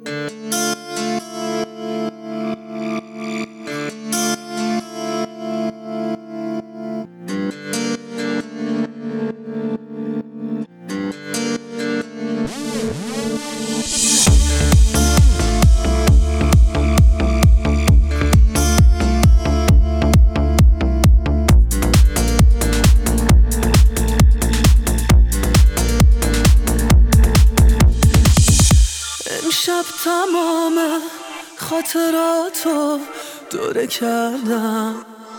امشب تمام خاطراتو دوره کردم،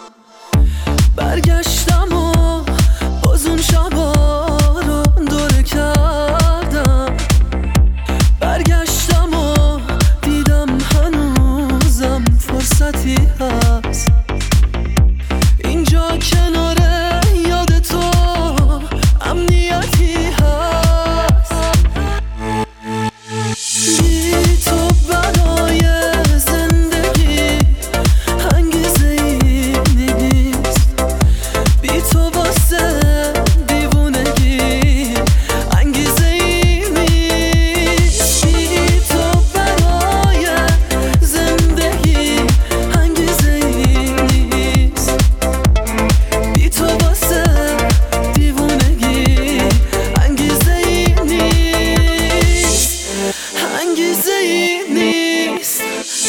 برگشتم و باز اون شبا رو دوره کردم، برگشتم و دیدم هنوزم فرصتی هست اینجا کنار یاد تو، امنیتی هست. بی تو برای زندگی انگیزه ای نیست، بی تو واسه دیوونگی انگیزه ای نیست، بی تو برای زندگی انگیزه ای نیست، بی تو واسه دیوونگی انگیزه ای نیست، انگیزه ای نیست.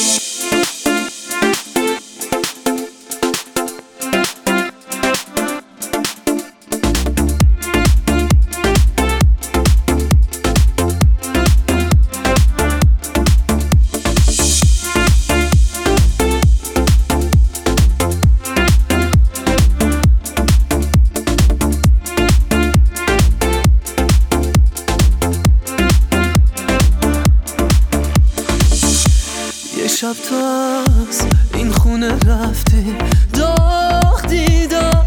یه شب تو از این خونه رفتی، داغ دیدم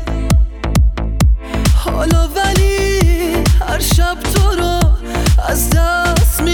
حالا، ولی هر شب تو رو از دست